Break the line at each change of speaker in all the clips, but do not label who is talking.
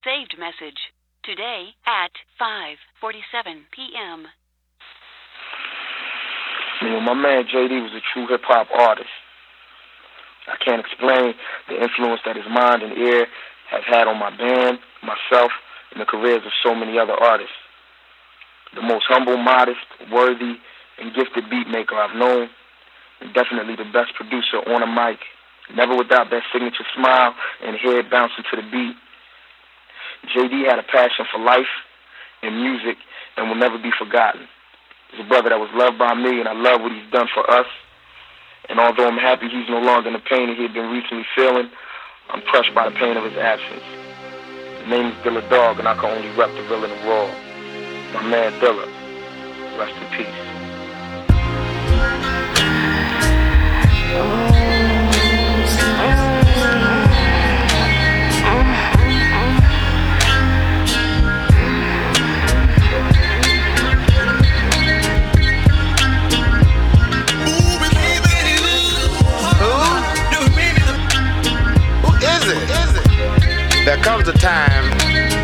Saved message. Today at 5:47 p.m.
My man JD was a true hip-hop artist. I can't explain the influence that his mind and ear have had on my band, myself, and the careers of so many other artists. The most humble, modest, worthy, and gifted beat maker I've known, and definitely the best producer on a mic, never without that signature smile and head bouncing to the beat. JD had a passion for life and music and will never be forgotten. He's a brother that was loved by me, and I love what he's done for us. And although I'm happy he's no longer in the pain that he had been recently feeling, I'm crushed by the pain of his absence. His name is Dilla Dog, and I can only rep the real and the raw. My man Dilla, rest in peace.
There comes a time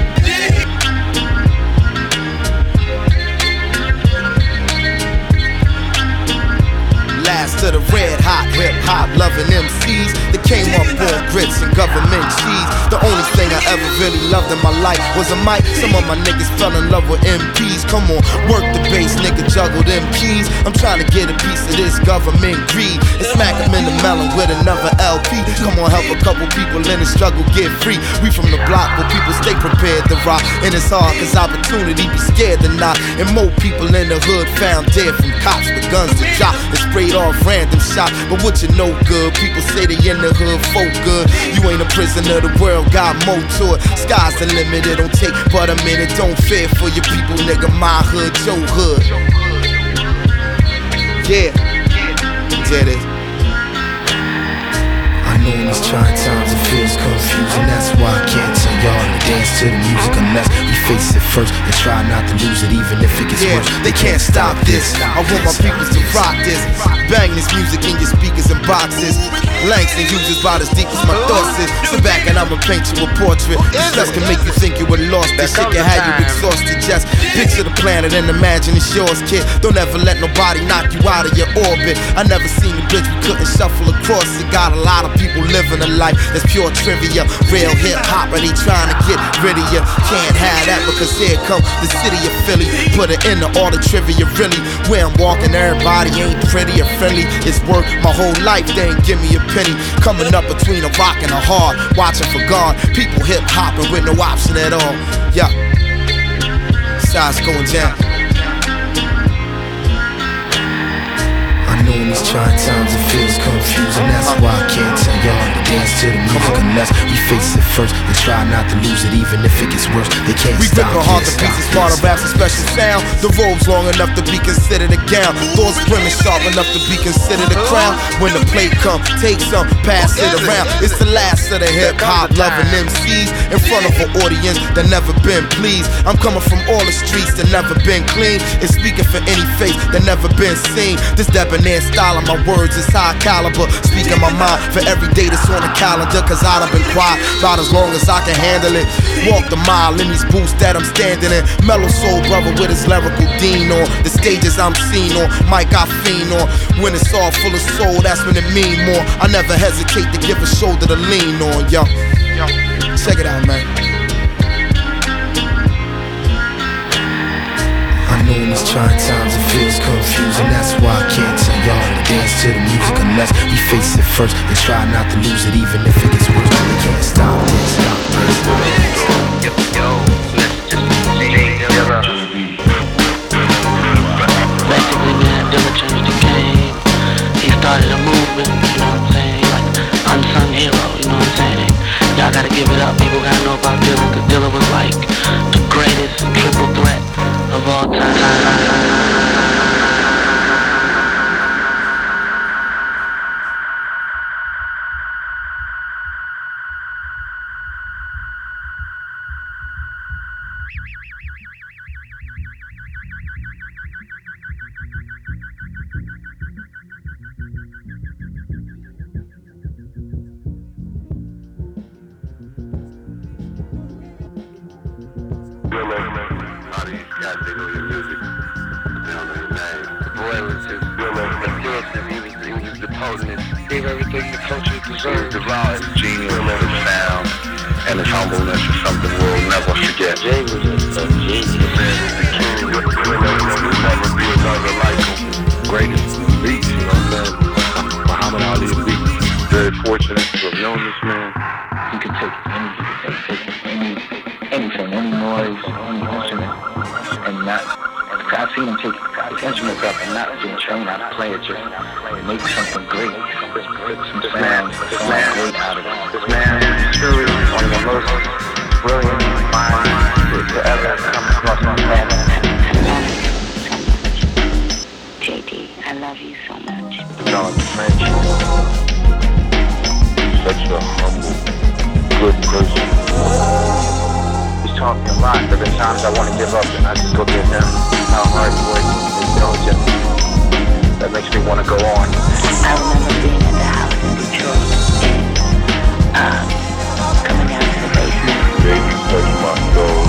last to the red hot hip hop loving MCs that came up on grits and government cheese. The only thing I ever really loved in my life was a mic. Some of my niggas fell in love with MPs. Come on, work the bass, nigga, juggle them keys. I'm trying to get a piece of this government greed and smack them in the melon with another LP. Come on, help a couple people in the struggle get free. We from the block where people stay prepared to rock, and it's hard cause opportunity be scared to knock. And more people in the hood found dead from cops with guns to drop and sprayed off random shot. But what you know good, people say they in the hood folk good. You ain't a prisoner, the world got more to it. Sky's the limit, it don't take but a minute. Don't fear for your people, nigga, my hood, your hood. Yeah, did it. I know in these trying times it feels confusing. That's why I can't tell y'all to dance to the music unless we face it first and try not to lose it, even if it gets worse. They can't stop this. I want my people to rock this. Bang this music in your speakers and boxes. Langston uses about as deep as my thoughts is. Sit back and I'ma paint you a portrait. This stress can make you think you were lost. This shit can have you exhausted. Just picture the planet and imagine it's yours, kid. Don't ever let nobody knock you out of your orbit. I never seen a bridge we couldn't shuffle across it. Got a lot of people living a life that's pure trivia. Real hip hop and they trying to get rid of you. Can't have that because here come the city of Philly. Put it in all the trivia really. Where I'm walking everybody ain't pretty or friendly. It's work my whole life, they ain't give me a penny. Coming up between a rock and a hard, watching for God. People hip hopping with no option at all. Yeah, sides going down. I know in these trying times it feels confusing. That's why I can't tell y'all to dance to the music unless we face it first and try not to lose it, even if it gets worse. They can't stop. We rip our heart to pieces, part of rap's a special sound. The robe's long enough to be considered a gown. Thoughts brimming sharp enough to be considered a crown. When the plate come, take some, pass it around. It's the last of the hip hop loving MCs in front of an audience that never been pleased. I'm coming from all the streets that never been clean and speaking for any face that never been seen. This debonair style of my words is high caliber. Speaking my mind for every day that's on the calendar. Cause I done been quiet about as long as I can handle it. Walk the mile in these boots that I'm standing in. Mellow soul brother with his lyrical dean on. The stages I'm seen on, mic I fiend on. When it's all full of soul, that's when it mean more. I never hesitate to give a shoulder to lean on, yo. Check it out, man. I know in these trying times it feels confusing. That's why I can't tell y'all to dance to the music unless we face it first and try not to lose it, even if it gets worse. We can't stop this.
Basically, man, Dilla changed the game. He started a movement, you know what I'm saying? Like unsung hero, you know what I'm saying? Y'all gotta give it up. People gotta know about Dilla, cause Dilla was like the greatest triple threat of all time.
dig on your music. I don't know your name. The boy was just mysterious. He was just the potent.
Gave everything the culture deserved.
The raw, his genius, his sound, and his humbleness is something we'll never forget.
Jay was a genius.
The man is the king. There'll never be another like him. Greatest beats, you know what I'm saying? Muhammad Ali beat. Very fortunate to have known this man.
He could take anything, any noise, any instrument, and not. I've seen him take instruments up and not being trained how to play it, just make something great. Some sound great out of it.
This man is truly one of the most brilliant minds to ever come across my planet.
JD, I love you so much.
John French, such a humble, good person. He's taught me a lot. There have been times I want to give up and I just go get him. How hard he works, his diligence. That makes me want to go on.
I remember being at the house in Detroit and coming down to the basement.
Baby, touch my soul.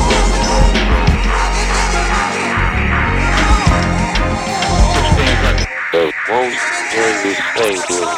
The most glorious thing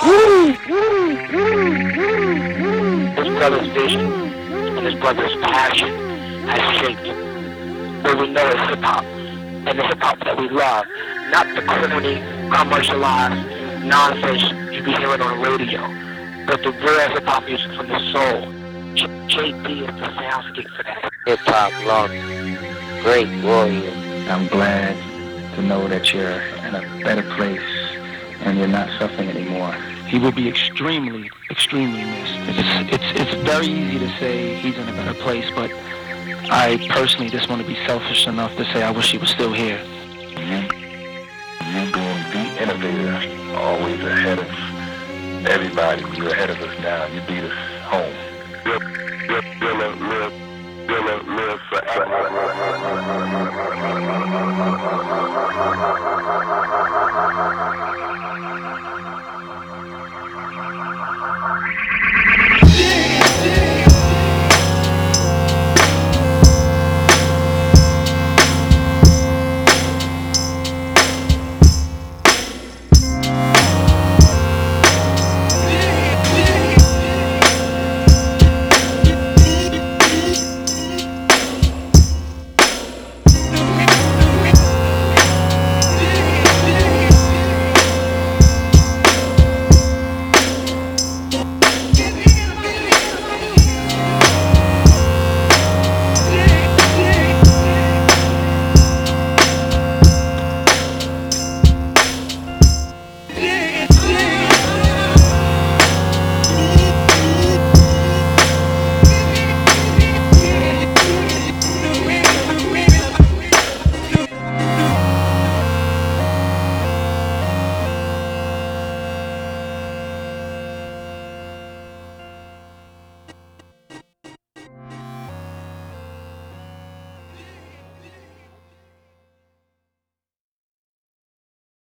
to
His brother's vision and his brother's passion has shaped what we know as hip-hop, and the hip-hop that we love, not the corny, commercialized nonsense you be hearing on the radio, but the real hip-hop music from the soul. JD is the soundscape for that.
Hip-hop lost great warrior. I'm glad to know that you're in a better place and you're not suffering anymore.
He will be extremely, extremely missed. It's very easy to say he's in a better place, but I personally just want to be selfish enough to say I wish he was still here.
You being the innovator, always ahead of everybody. You're ahead of us now. You beat us home.